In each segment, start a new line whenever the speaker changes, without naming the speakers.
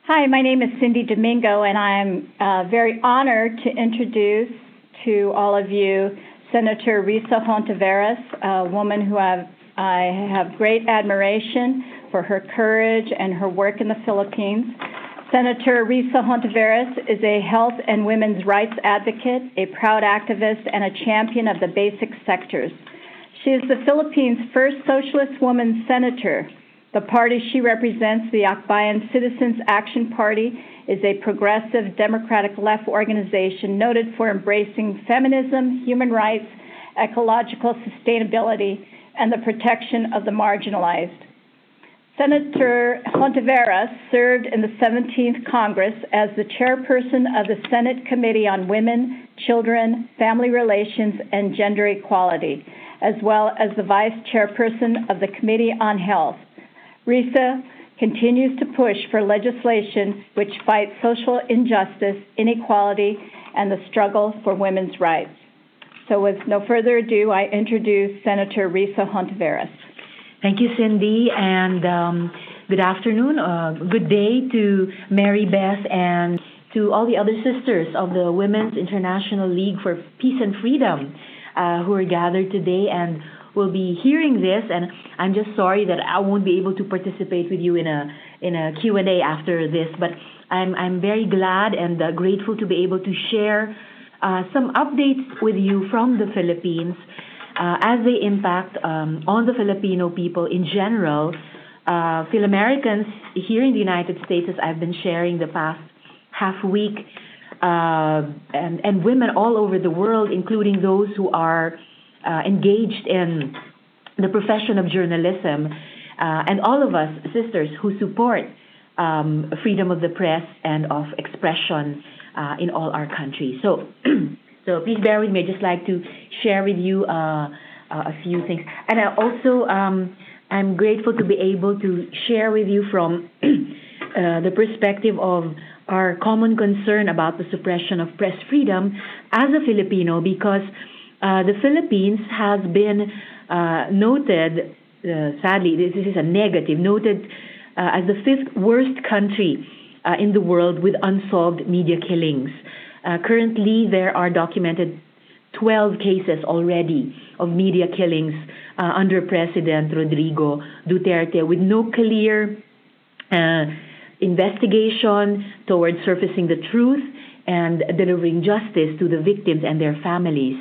Hi, my name is Cindy Domingo, and I'm very honored to introduce to all of you Senator Risa Hontiveros, a woman who I have great admiration for her courage and her work in the Philippines. Senator Risa Hontiveros is a health and women's rights advocate, a proud activist, and a champion of the basic sectors. She is the Philippines' first socialist woman senator. The party she represents, the Akbayan Citizens Action Party, is a progressive democratic left organization noted for embracing feminism, human rights, ecological sustainability, and the protection of the marginalized. Senator Hontiveros served in the 17th Congress as the chairperson of the Senate Committee on Women, Children, Family Relations, and Gender Equality, as well as the vice chairperson of the Committee on Health. Risa continues to push for legislation which fights social injustice, inequality, and the struggle for women's rights. So with no further ado, I introduce Senator Risa Hontiveros.
Thank you, Cindy, and good afternoon, good day to Mary Beth and to all the other sisters of the Women's International League for Peace and Freedom who are gathered today and will be hearing this. And I'm just sorry that I won't be able to participate with you in a Q&A after this, but I'm very glad and grateful to be able to share some updates with you from the Philippines as they impact on the Filipino people in general. Phil-Americans here in the United States, as I've been sharing the past half week, and women all over the world, including those who are engaged in the profession of journalism, and all of us sisters who support freedom of the press and of expression in all our countries. So please bear with me. I'd just like to share with you a few things. And I also, I'm grateful to be able to share with you from the perspective of our common concern about the suppression of press freedom as a Filipino, because the Philippines has been noted, sadly, this is a negative, noted as the 5th worst country in the world with unsolved media killings. Currently, there are documented 12 cases already of media killings under President Rodrigo Duterte, with no clear investigation towards surfacing the truth and delivering justice to the victims and their families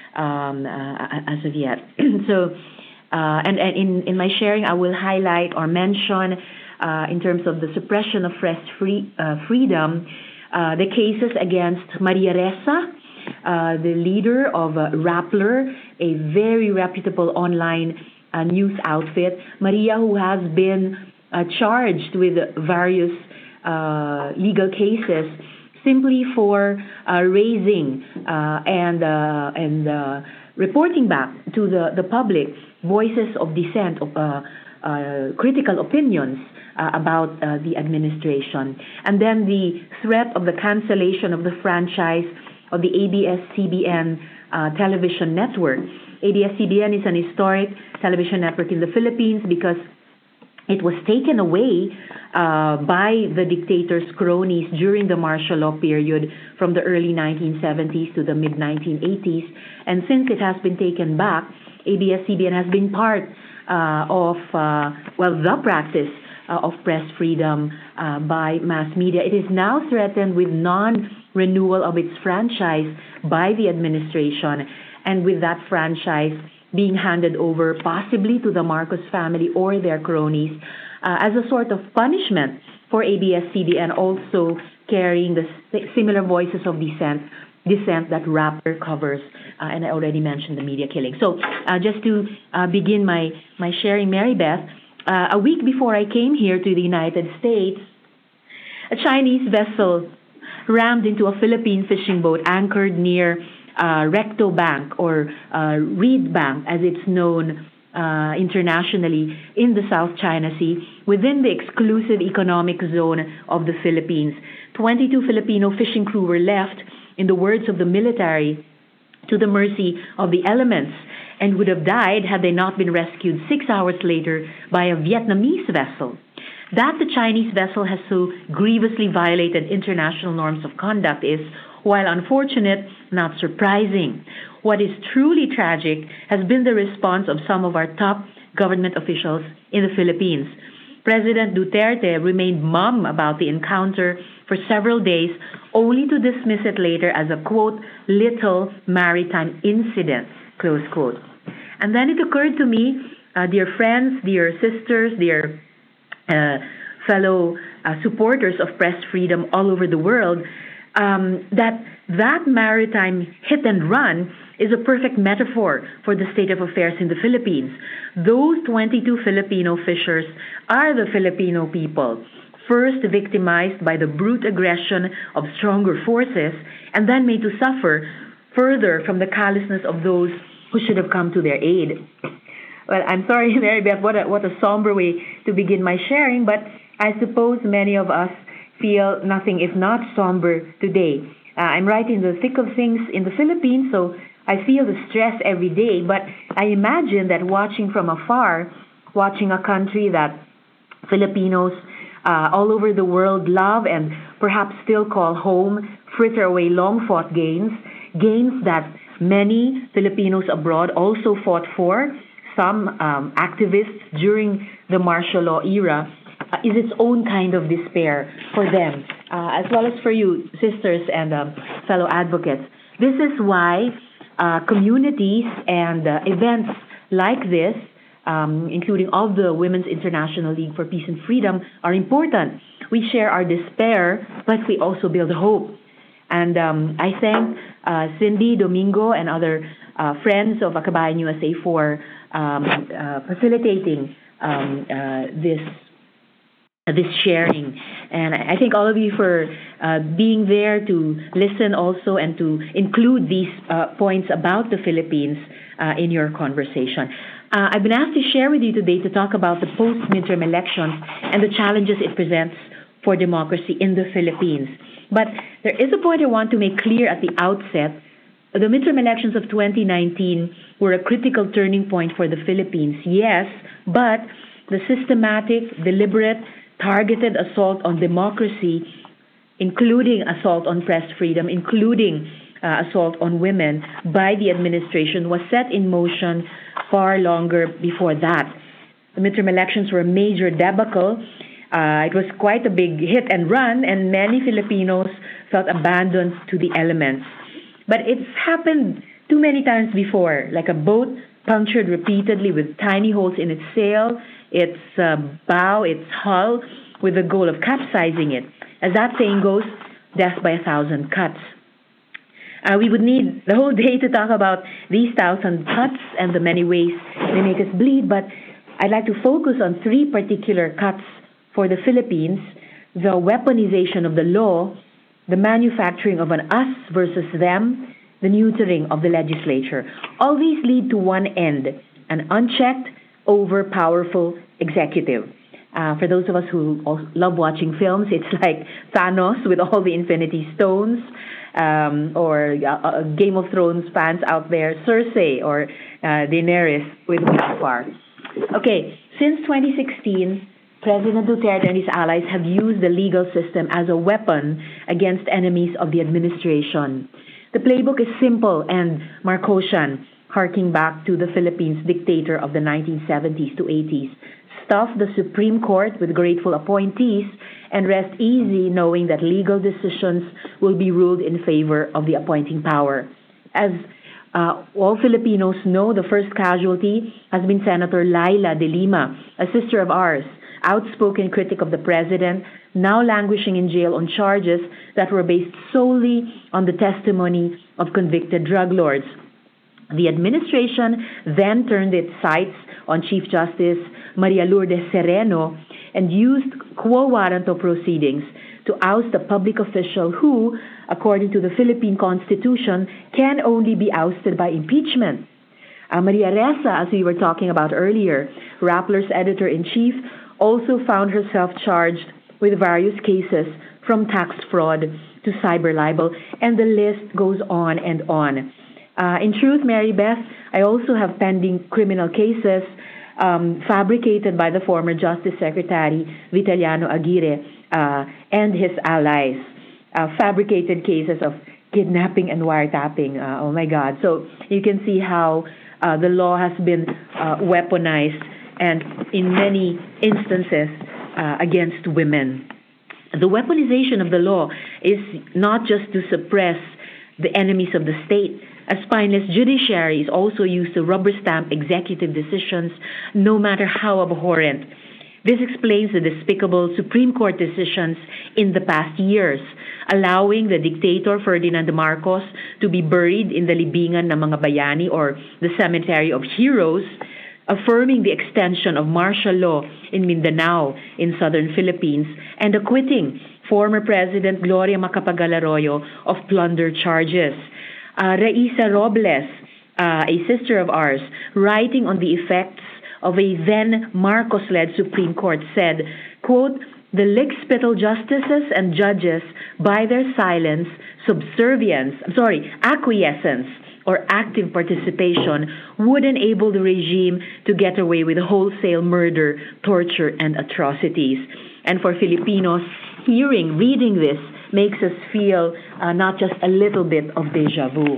as of yet. So, and in my sharing, I will highlight or mention in terms of the suppression of press freedom, the cases against Maria Ressa, the leader of Rappler, a very reputable online news outfit. Maria, who has been charged with various legal cases simply for raising and reporting back to the public voices of dissent, of critical opinions about the administration. And then the threat of the cancellation of the franchise of the ABS-CBN television network. ABS-CBN is an historic television network in the Philippines because it was taken away by the dictator's cronies during the martial law period from the early 1970s to the mid-1980s. And since it has been taken back, ABS-CBN has been part of, the practice of press freedom by mass media. It is now threatened with non-renewal of its franchise by the administration, and with that franchise being handed over possibly to the Marcos family or their cronies as a sort of punishment for ABS-CBN, also carrying the similar voices of dissent that Rappler covers, and I already mentioned the media killing. So just to begin my sharing, Mary Beth, a week before I came here to the United States, a Chinese vessel rammed into a Philippine fishing boat anchored near Recto Bank, or Reed Bank as it's known internationally, in the South China Sea within the exclusive economic zone of the Philippines. 22 Filipino fishing crew were left, in the words of the military, to the mercy of the elements, and would have died had they not been rescued 6 hours later by a Vietnamese vessel. That the Chinese vessel has so grievously violated international norms of conduct is, while unfortunate, not surprising. What is truly tragic has been the response of some of our top government officials in the Philippines. President Duterte remained mum about the encounter for several days, only to dismiss it later as a, quote, little maritime incident, close quote. And then it occurred to me, dear friends, dear sisters, dear fellow supporters of press freedom all over the world, that maritime hit and run is a perfect metaphor for the state of affairs in the Philippines. Those 22 Filipino fishers are the Filipino people, first victimized by the brute aggression of stronger forces and then made to suffer further from the callousness of those who should have come to their aid. Well, I'm sorry, Mary Beth, what a somber way to begin my sharing, but I suppose many of us feel nothing if not somber today. I'm right in the thick of things in the Philippines, so I feel the stress every day, but I imagine that watching from afar, watching a country that Filipinos all over the world love and perhaps still call home, fritter away long-fought gains that many Filipinos abroad also fought for, some activists during the martial law era, is its own kind of despair for them, as well as for you, sisters and fellow advocates. This is why communities and events like this, including all the Women's International League for Peace and Freedom, are important. We share our despair, but we also build hope. And I thank Cindy, Domingo, and other friends of Akabayan USA for facilitating this sharing. And I thank all of you for being there to listen also and to include these points about the Philippines in your conversation. I've been asked to share with you today to talk about the post-midterm elections and the challenges it presents for democracy in the Philippines. But there is a point I want to make clear at the outset. The midterm elections of 2019 were a critical turning point for the Philippines, yes, but the systematic, deliberate, targeted assault on democracy, including assault on press freedom, including assault on women by the administration, was set in motion far longer before that. The midterm elections were a major debacle. It was quite a big hit and run, and many Filipinos felt abandoned to the elements. But it's happened too many times before, like a boat punctured repeatedly with tiny holes in its sail, its bow, its hull, with the goal of capsizing it. As that saying goes, death by 1,000 cuts. We would need the whole day to talk about these 1,000 cuts and the many ways they make us bleed, but I'd like to focus on three particular cuts for the Philippines: the weaponization of the law, the manufacturing of an us versus them, the neutering of the legislature. All these lead to one end, an unchecked, over-powerful executive. For those of us who love watching films, it's like Thanos with all the Infinity Stones, or Game of Thrones fans out there, Cersei or Daenerys with Mufar. Okay, since 2016, President Duterte and his allies have used the legal system as a weapon against enemies of the administration. The playbook is simple and Marcosian, harking back to the Philippines dictator of the 1970s to 80s. Stuff the Supreme Court with grateful appointees and rest easy knowing that legal decisions will be ruled in favor of the appointing power. As all Filipinos know, the first casualty has been Senator Laila de Lima, a sister of ours, outspoken critic of the president, now languishing in jail on charges that were based solely on the testimony of convicted drug lords. The administration then turned its sights on Chief Justice Maria Lourdes Sereno and used quo warranto proceedings to oust a public official who, according to the Philippine Constitution, can only be ousted by impeachment. Maria Ressa, as we were talking about earlier, Rappler's editor-in-chief, also found herself charged with various cases from tax fraud to cyber libel, and the list goes on and on. In truth, Mary Beth, I also have pending criminal cases fabricated by the former Justice Secretary Vitaliano Aguirre and his allies. Fabricated cases of kidnapping and wiretapping. Oh my God. So you can see how the law has been weaponized and in many instances against women. The weaponization of the law is not just to suppress the enemies of the state. A spineless judiciary is also used to rubber stamp executive decisions, no matter how abhorrent. This explains the despicable Supreme Court decisions in the past years, allowing the dictator Ferdinand Marcos to be buried in the libingan ng mga bayani or the cemetery of heroes, affirming the extension of martial law in Mindanao in southern Philippines, and acquitting former President Gloria Macapagal-Arroyo of plunder charges. Raisa Robles, a sister of ours, writing on the effects of a then Marcos-led Supreme Court, said, quote, "The lickspittle justices and judges, by their silence, acquiescence, or active participation, would enable the regime to get away with wholesale murder, torture, and atrocities." And for Filipinos, reading this makes us feel not just a little bit of deja vu.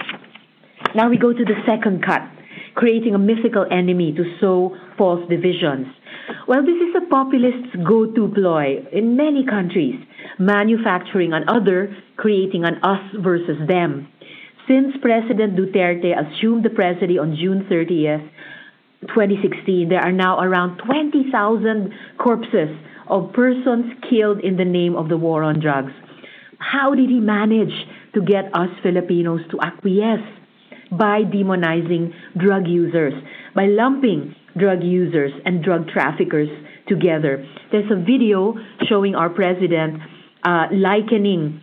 Now we go to the second cut, creating a mythical enemy to sow false divisions. Well, this is a populist's go-to ploy in many countries, manufacturing an other, creating an us versus them. Since President Duterte assumed the presidency on June 30th, 2016, there are now around 20,000 corpses of persons killed in the name of the war on drugs. How did he manage to get us Filipinos to acquiesce? By demonizing drug users, by lumping drug users and drug traffickers together. There's a video showing our president likening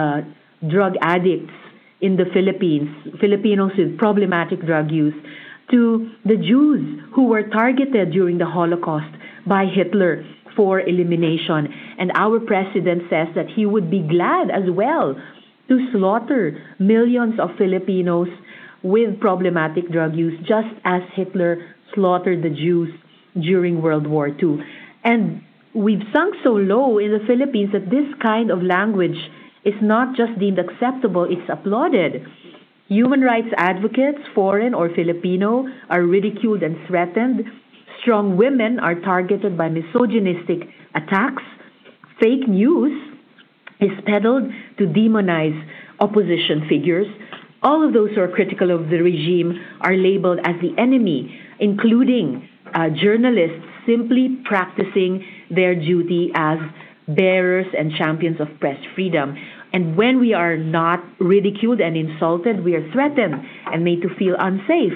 drug addicts in the Philippines, Filipinos with problematic drug use, to the Jews who were targeted during the Holocaust by Hitler for elimination. And our president says that he would be glad as well to slaughter millions of Filipinos with problematic drug use, just as Hitler slaughtered the Jews during World War II. And we've sunk so low in the Philippines that this kind of language is not just deemed acceptable, it's applauded. Human rights advocates, foreign or Filipino, are ridiculed and threatened. Strong women are targeted by misogynistic attacks. Fake news is peddled to demonize opposition figures. All of those who are critical of the regime are labeled as the enemy, including journalists simply practicing their duty as bearers and champions of press freedom. And when we are not ridiculed and insulted, we are threatened and made to feel unsafe.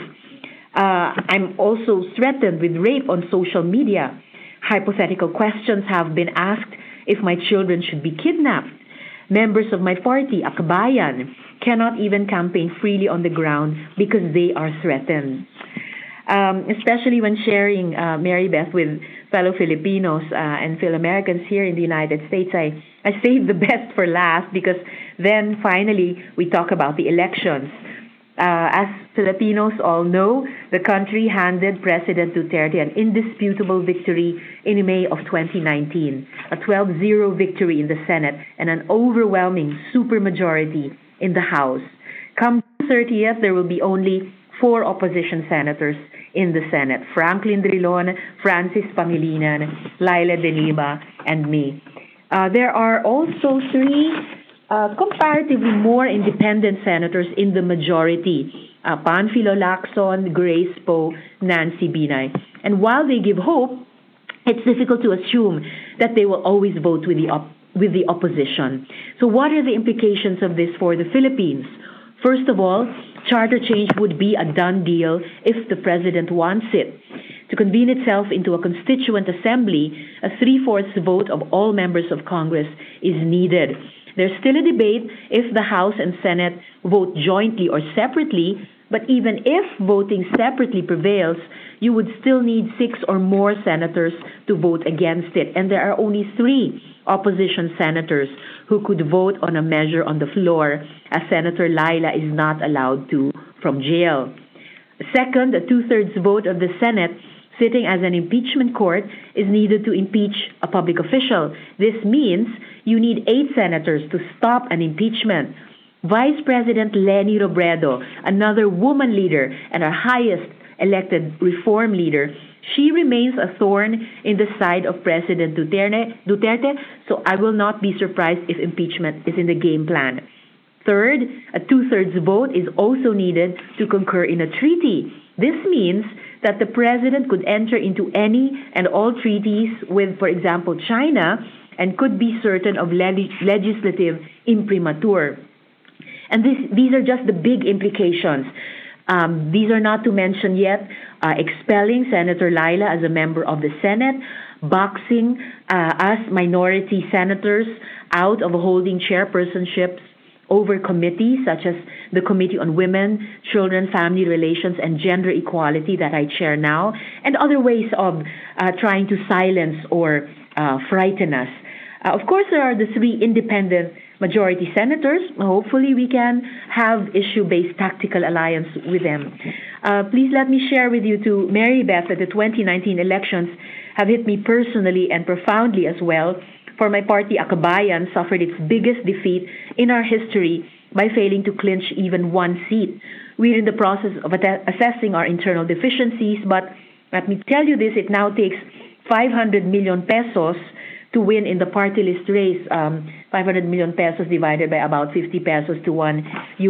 I'm also threatened with rape on social media. Hypothetical questions have been asked if my children should be kidnapped. Members of my party, Akbayan, cannot even campaign freely on the ground because they are threatened. Especially when sharing Mary Beth with fellow Filipinos and fellow Americans here in the United States, I saved the best for last because then finally we talk about the elections. As Filipinos all know, the country handed President Duterte an indisputable victory in May of 2019, a 12-0 victory in the Senate, and an overwhelming supermajority in the House. Come 30th, there will be only 4 opposition senators in the Senate: Franklin Drilon, Francis Pangilinan, Laila De Lima, and me. There are also 3 comparatively more independent senators in the majority: Panfilo Lacson, Grace Poe, Nancy Binay. And while they give hope, it's difficult to assume that they will always vote with the opposition. So what are the implications of this for the Philippines? First of all, charter change would be a done deal if the president wants it. To convene itself into a constituent assembly, a 3/4 vote of all members of Congress is needed. There's still a debate if the House and Senate vote jointly or separately, but even if voting separately prevails, you would still need 6 or more senators to vote against it. And there are only 3 opposition senators who could vote on a measure on the floor, as Senator Laila is not allowed to from jail. Second, a 2/3 vote of the Senate sitting as an impeachment court is needed to impeach a public official. This means you need 8 senators to stop an impeachment. Vice President Leni Robredo, another woman leader and our highest elected reform leader, she remains a thorn in the side of President Duterte, so I will not be surprised if impeachment is in the game plan. Third, a 2/3 vote is also needed to concur in a treaty. This means that the president could enter into any and all treaties with, for example, China, and could be certain of legislative imprimatur. And these are just the big implications. These are not to mention yet expelling Senator Laila as a member of the Senate, boxing us minority senators out of holding chairpersonships over committees such as the Committee on Women, Children, Family Relations, and Gender Equality that I chair now, and other ways of trying to silence or frighten us. Of course, there are the 3 independent majority senators. Hopefully, we can have issue-based tactical alliance with them. Please let me share with you, to Mary Beth, that the 2019 elections have hit me personally and profoundly as well, for my party, Akabayan, suffered its biggest defeat in our history by failing to clinch even 1 seat. We're in the process of assessing our internal deficiencies, but let me tell you this, it now takes 500 million pesos to win in the party list race, 500 million pesos divided by about 50 pesos to $1.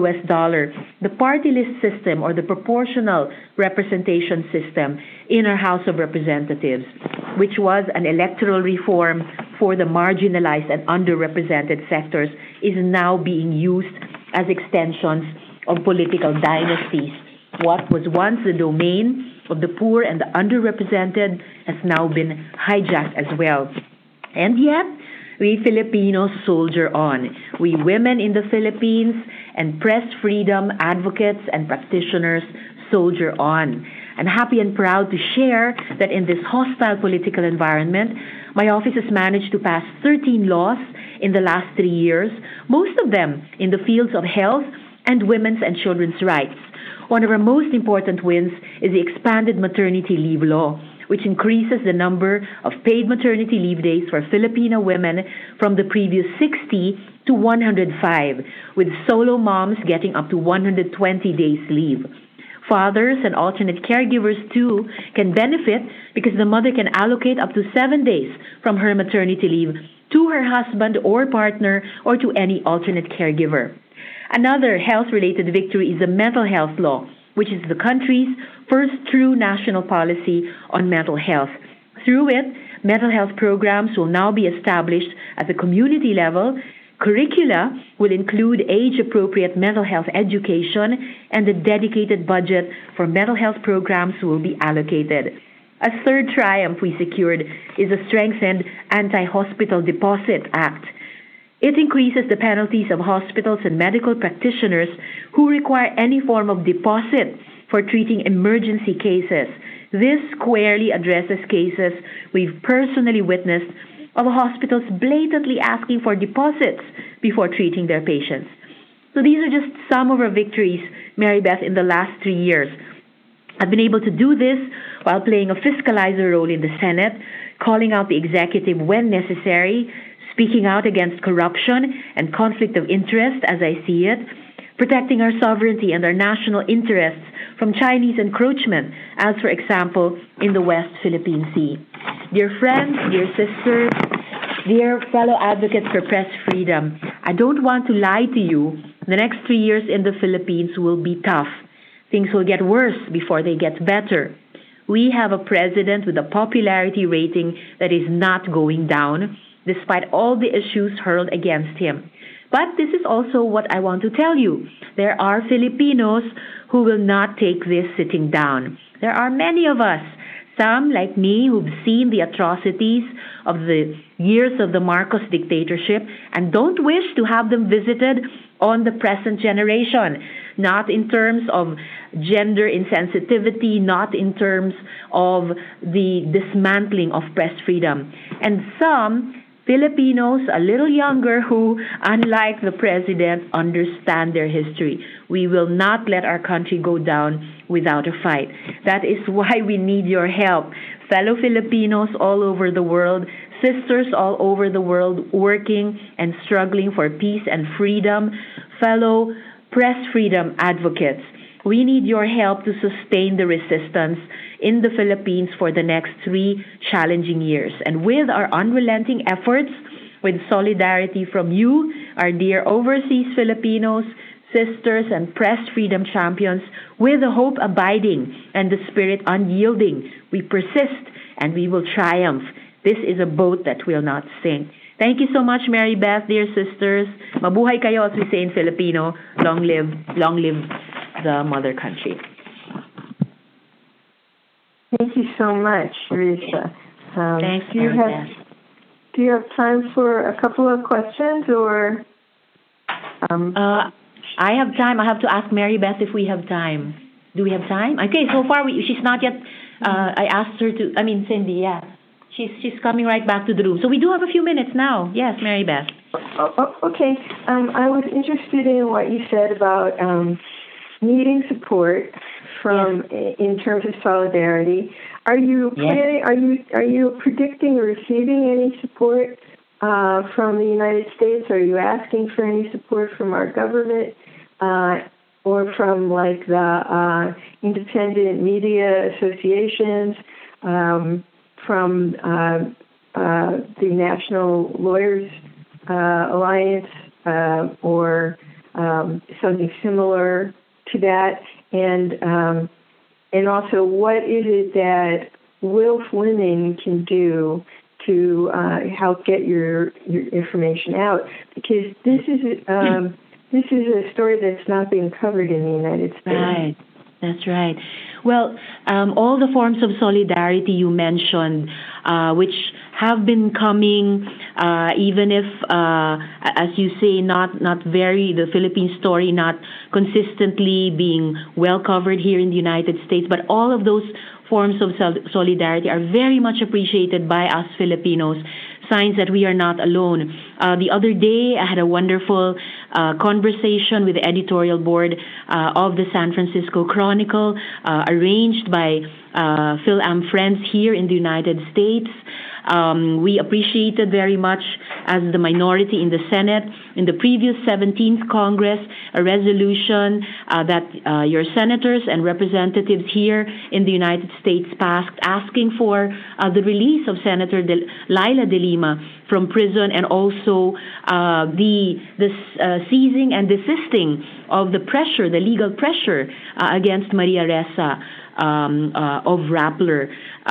The party list system, or the proportional representation system in our House of Representatives, which was an electoral reform for the marginalized and underrepresented sectors, is now being used as extensions of political dynasties. What was once the domain of the poor and the underrepresented has now been hijacked as well. And yet, we Filipinos soldier on. We women in the Philippines and press freedom advocates and practitioners soldier on. I'm happy and proud to share that in this hostile political environment, my office has managed to pass 13 laws in the last 3 years, most of them in the fields of health and women's and children's rights. One of our most important wins is the expanded maternity leave law, which increases the number of paid maternity leave days for Filipino women from the previous 60 to 105, with solo moms getting up to 120 days leave. Fathers and alternate caregivers, too, can benefit because the mother can allocate up to 7 days from her maternity leave to her husband or partner or to any alternate caregiver. Another health-related victory is the mental health law, which is the country's first true national policy on mental health. Through it, mental health programs will now be established at the community level. Curricula will include age-appropriate mental health education, and a dedicated budget for mental health programs will be allocated. A third triumph we secured is a strengthened Anti-Hospital Deposit Act. It increases the penalties of hospitals and medical practitioners who require any form of deposit for treating emergency cases. This squarely addresses cases we've personally witnessed of hospitals blatantly asking for deposits before treating their patients. So these are just some of our victories, Mary Beth, in the last 3 years. I've been able to do this while playing a fiscalizer role in the Senate, calling out the executive when necessary, speaking out against corruption and conflict of interest as I see it, protecting our sovereignty and our national interests from Chinese encroachment, as for example, in the West Philippine Sea. Dear friends, dear sisters, dear fellow advocates for press freedom, I don't want to lie to you. The next 3 years in the Philippines will be tough. Things will get worse before they get better. We have a president with a popularity rating that is not going down, despite all the issues hurled against him. But this is also what I want to tell you. There are Filipinos who will not take this sitting down. There are many of us, some like me, who've seen the atrocities of the years of the Marcos dictatorship and don't wish to have them visited on the present generation, not in terms of gender insensitivity, not in terms of the dismantling of press freedom. And some Filipinos, a little younger, who, unlike the president, understand their history. We will not let our country go down without a fight. That is why we need your help. Fellow Filipinos all over the world, sisters all over the world working and struggling for peace and freedom, fellow press freedom advocates. We need your help to sustain the resistance in the Philippines for the next 3 challenging years. And with our unrelenting efforts, with solidarity from you, our dear overseas Filipinos, sisters and press freedom champions, with the hope abiding and the spirit unyielding, we persist and we will triumph. This is a boat that will not sink. Thank you so much, Mary Beth, dear sisters. Mabuhay kayo, as we say in Filipino. Long live the mother country.
Thank you so much, Risa.
Thanks, Mary Beth.
Do you have time for a couple of questions, or?
I have time. I have to ask Mary Beth if we have time. Do we have time? Okay, so far she's not yet. I asked her to. Cindy. Yeah, she's coming right back to the room. So we do have a few minutes now. Yes, Mary Beth.
Okay. I was interested in what you said about needing support from in terms of solidarity. Are you planning? Are you predicting or receiving any support from the United States? Are you asking for any support from our government or from like the independent media associations, from the National Lawyers Alliance, or something similar to that? And also, what is it that Wilf Women can do to help get your information out? Because this is a story that's not being covered in the United States.
Right, that's right. Well, all the forms of solidarity you mentioned, which have been coming, even if, as you say, not the Philippine story not consistently being well covered here in the United States, but all of those forms of solidarity are very much appreciated by us Filipinos. Signs that we are not alone. The other day, I had a wonderful conversation with the editorial board of the San Francisco Chronicle, arranged by Phil Am Friends here in the United States. We appreciated very much, as the minority in the Senate, in the previous 17th Congress, a resolution that your senators and representatives here in the United States passed, asking for the release of Senator Laila De Lima from prison, and also the seizing and desisting of the legal pressure against Maria Ressa of Rappler.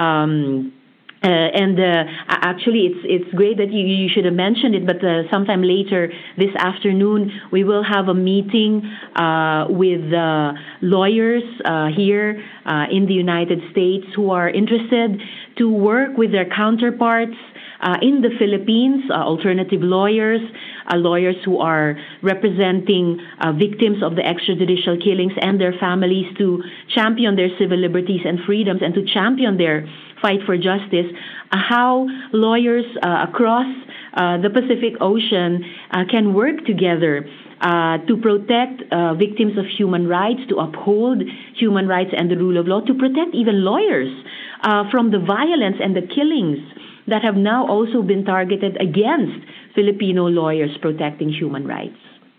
Actually, it's great that you should have mentioned it, but sometime later this afternoon, we will have a meeting with lawyers here in the United States who are interested to work with their counterparts in the Philippines, alternative lawyers, lawyers who are representing victims of the extrajudicial killings and their families, to champion their civil liberties and freedoms and to champion their fight for justice, how lawyers across the Pacific Ocean can work together to protect victims of human rights, to uphold human rights and the rule of law, to protect even lawyers from the violence and the killings that have now also been targeted against Filipino lawyers protecting human rights.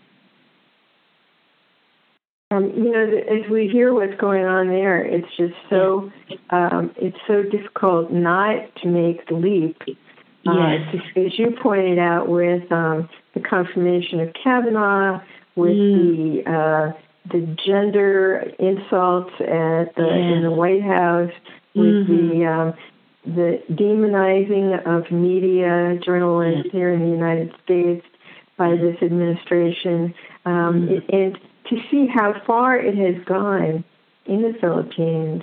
As we hear what's going on there, it's just so it's so difficult not to make the leap.
Yes.
As you pointed out, with the confirmation of Kavanaugh, with the gender insults in the White House, with the demonizing of media, journalists here in the United States by this administration, and to see how far it has gone in the Philippines,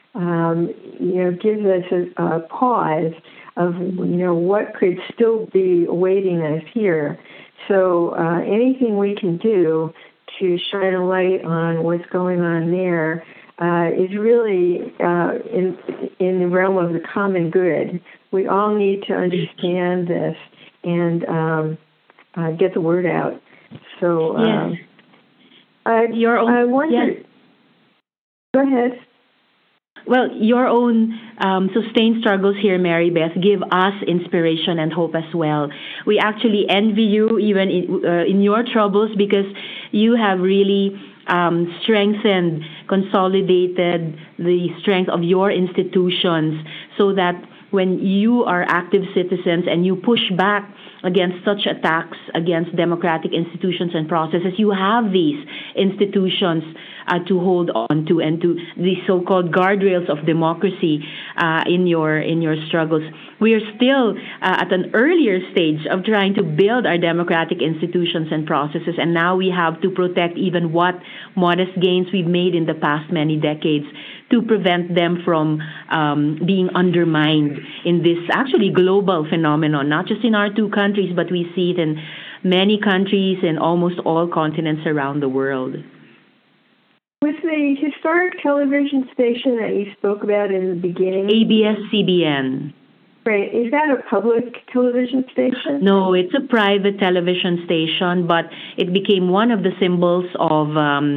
gives us a pause of, what could still be awaiting us here. So anything we can do to shine a light on what's going on there is really in the realm of the common good. We all need to understand this and get the word out. So
Yes.
I wonder.
Yes.
Go ahead.
Well, your own sustained struggles here, Mary Beth, give us inspiration and hope as well. We actually envy you even in your troubles, because you have really strengthened, consolidated the strength of your institutions, so that when you are active citizens and you push back against such attacks against democratic institutions and processes, you have these institutions to hold on to, and to the so-called guardrails of democracy in your struggles. We are still at an earlier stage of trying to build our democratic institutions and processes, and now we have to protect even what modest gains we've made in the past many decades, to prevent them from being undermined in this actually global phenomenon, not just in our two countries, but we see it in many countries in almost all continents around the world.
With the historic television station that you spoke about in the beginning,
ABS-CBN.
right, is that a public television station?
No, it's a private television station, but it became one of the symbols of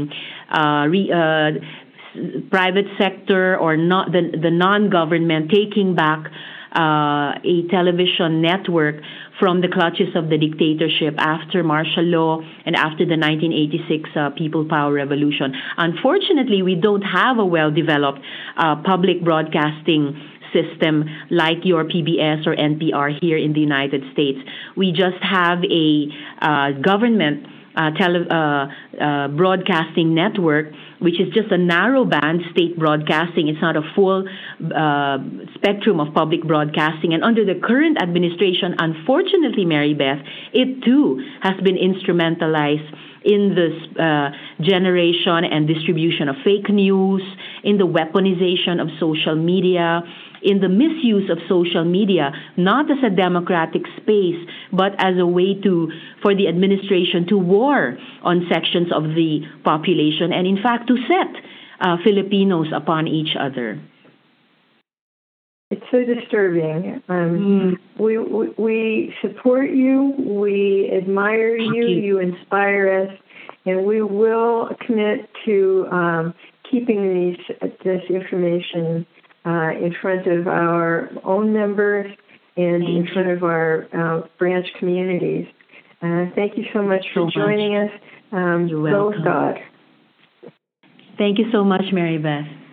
private sector, or not the non-government, taking back a television network from the clutches of the dictatorship after martial law and after the 1986 People Power Revolution. Unfortunately, we don't have a well-developed public broadcasting system like your PBS or NPR here in the United States. We just have a government broadcasting network, which is just a narrow band state broadcasting. It's not a full spectrum of public broadcasting. And under the current administration, unfortunately, Mary Beth, it too has been instrumentalized in this generation and distribution of fake news, in the weaponization of social media, in the misuse of social media, not as a democratic space, but as a way for the administration to war on sections of the population, and in fact to set Filipinos upon each other.
It's so disturbing. We support you. We admire you. You inspire us, and we will commit to keeping this information in front of our own members and in front of our branch communities. Thank you so much for joining us.
You're welcome.
Go with God.
Thank you so much, Mary Beth.